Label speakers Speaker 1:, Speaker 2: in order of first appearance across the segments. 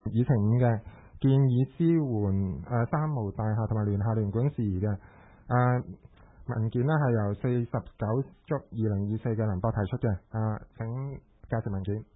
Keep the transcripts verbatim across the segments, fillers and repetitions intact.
Speaker 1: 議程五嘅建議支援誒、呃、三無大廈同埋聯廈聯管事宜嘅誒、呃、文件呢係由四十九足二零二四嘅林博提出嘅。誒、呃、請介紹文件。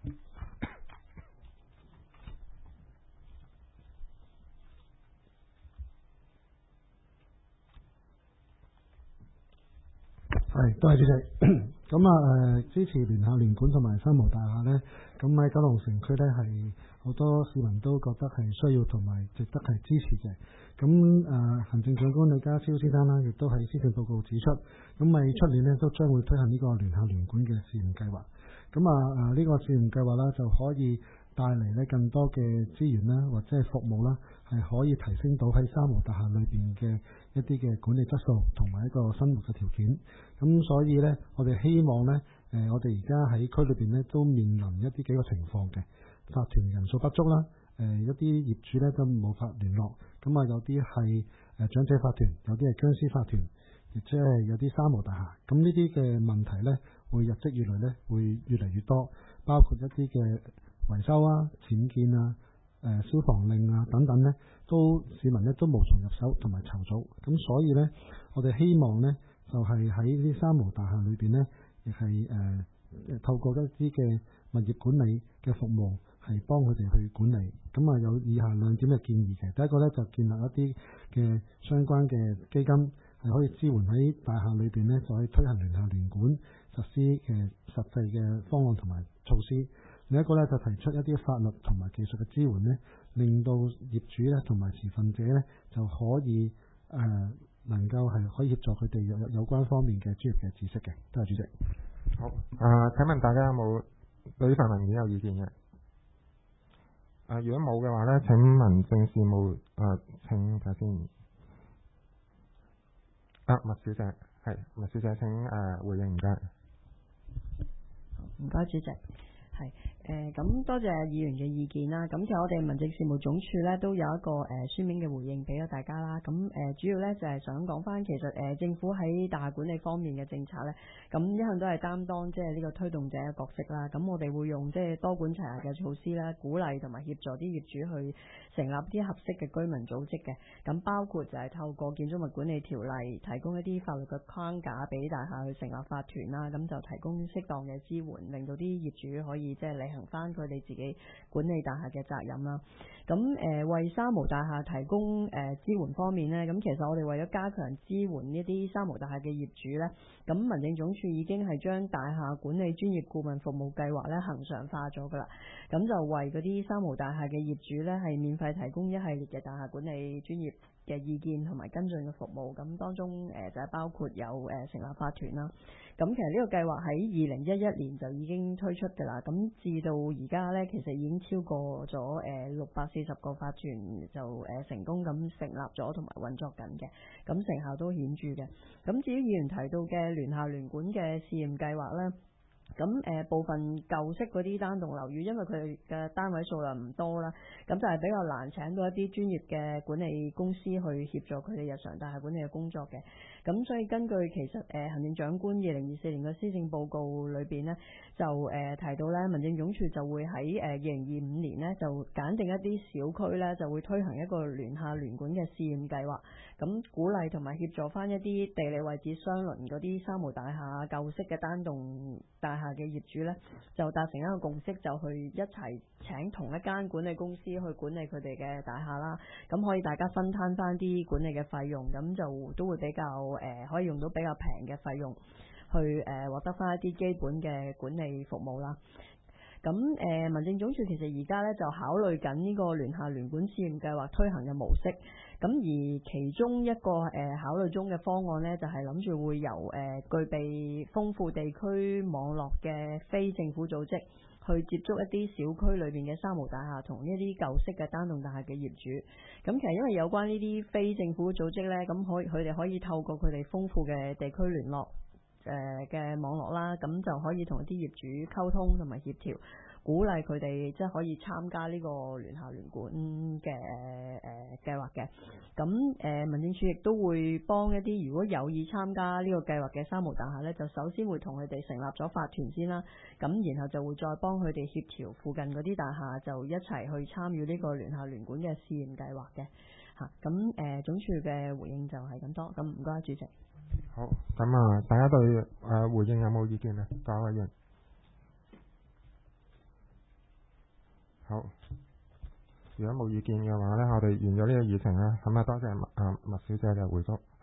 Speaker 2: 係，多謝主席。咁啊誒，支持聯廈聯管同埋三無大廈呢，咁喺九龍城區呢，係好多市民都覺得係需要同埋值得係支持嘅。咁誒、呃，行政長官李家超先生啦，亦都喺施政報告指出，咁喺出年呢，都將會推行呢個聯廈聯管嘅試驗計劃。咁啊誒，呢個試驗計劃啦，就可以帶嚟呢更多嘅資源啦，或者係服務啦，係可以提升到喺三無大廈裏邊嘅一啲嘅管理質素同埋一個生活嘅條件。咁所以呢，我哋希望呢，誒、呃，我哋而家喺區裏邊呢，都面臨一啲幾個情況嘅，法團人數不足啦，誒、呃，一啲業主呢都冇法聯絡，咁啊有啲係誒長者法團，有啲係僵屍法團，亦即係有啲三無大廈。咁呢啲嘅問題呢，會日積月累呢，會越嚟越多，包括一啲嘅維修啊、僭建啊、誒、呃、消防令啊等等呢，都市民呢都無從入手同埋籌組。咁所以呢，我哋希望呢，就係喺呢啲三無大廈裏邊呢，亦係誒透過一啲嘅物業管理嘅服務，係幫佢哋去管理。咁啊有以下兩點嘅建議嘅。第一個呢，就建立一啲嘅相關嘅基金，係可以支援喺大廈裏邊呢，就可以推行聯廈聯管實施嘅實際嘅方案同埋措施。另一個呢，就提出一啲法律同埋技術嘅支援呢，令到業主呢同埋持份者呢，就可以誒。呃能夠係可以協助佢哋有有關方面嘅專業嘅知識嘅。多謝主席。
Speaker 1: 好，啊、呃，請問大家有冇對呢份文件有意見嘅？啊、呃，如果冇嘅話咧，請民政事務啊、呃，請睇下先。啊，麥小姐，係麥小姐，請誒、呃、回應，唔該。
Speaker 3: 唔該，主席。係誒咁多謝議員嘅意見啦。咁其實我哋民政事務總署咧都有一個誒、呃、書面嘅回應俾咗大家啦。咁誒、呃、主要咧就係、是、想講翻，其實誒、呃、政府喺大廈管理方面嘅政策咧，咁一向都係擔當即係呢個推動者嘅角色啦。咁我哋會用即係多管齊下嘅措施啦，鼓勵同埋協助啲業主去成立啲合適嘅居民組織嘅。咁包括就係透過建築物管理條例提供一啲法律嘅框架俾大廈去成立法團啦。咁就提供適當嘅支援，令到啲業主可以即係履行翻佢哋自己管理大廈嘅責任啦。咁誒、呃、為三無大廈提供誒、呃、支援方面呢，咁其實我哋為咗加強支援呢啲三無大廈嘅業主呢，咁民政總署已經係將大廈管理專業顧問服務計劃咧恆常化咗噶啦。咁就為嗰啲三無大廈嘅業主呢，係免費提供一系列嘅大廈管理專業嘅意見同埋跟進嘅服務。咁當中誒、呃、就係包括有誒、呃、成立法團啦。咁其實呢個計劃喺二零一一年就已經推出㗎啦，咁至到而家呢，其實已經超過咗誒六百四十個法團就誒、呃、成功咁成立咗同埋運作緊嘅，咁成效都顯著嘅。咁至於議員提到嘅聯廈聯管嘅試驗計劃呢，咁誒、呃、部分舊式嗰啲單棟樓宇，因為佢嘅單位數量唔多啦，咁就係比較難請到一啲專業嘅管理公司去協助佢哋日常大廈管理嘅工作嘅。咁所以根據其實誒、呃、行政長官二零二四年嘅施政報告裏邊呢，就誒、呃、提到咧，民政總署就會喺誒二零二五年呢，就揀定一啲小區呢，就會推行一個聯廈聯管嘅試驗計劃，咁鼓勵同埋協助翻一啲地理位置相鄰嗰啲三無大廈舊式嘅單棟大廈嘅業主呢，就達成一個共識，就去一齊請同一間管理公司去管理佢哋嘅大廈啦。咁可以大家分攤翻啲管理嘅費用，咁就都會比較誒、呃、可以用到比較平嘅費用去誒、呃、獲得翻一啲基本嘅管理服務啦。咁誒、呃、民政總署其實而家咧就考慮緊呢個聯廈聯管試驗計劃推行嘅模式。咁而其中一個誒、呃、考慮中嘅方案呢，就係諗住會由誒、呃、具備豐富地區網絡嘅非政府組織去接觸一啲小區裏邊嘅三無大廈同一啲舊式嘅單棟大廈嘅業主。咁其實因為有關呢啲非政府組織呢，咁可以佢哋可以透過佢哋豐富嘅地區聯絡誒嘅、呃、網絡啦，咁就可以同一啲業主溝通同埋協調， 鼓勵佢哋即係可以參加呢個聯校聯管嘅誒計劃嘅。咁誒、呃、民政處亦都會幫一啲如果有意參加呢個計劃嘅三無大廈咧，就首先會同佢哋成立咗法團先啦。咁然後就會再幫佢哋協調附近嗰啲大廈，就一齊去參與呢個聯校聯管嘅試驗計劃嘅。嚇，咁誒總處嘅回應就係咁多。咁唔該，主席。
Speaker 1: 好，咁啊，大家對誒、呃、回應有冇意見啊？各位議員。好，如果冇意見嘅話咧，我哋完咗呢個議程啦。咁啊，多謝麥啊麥小姐嘅回覆。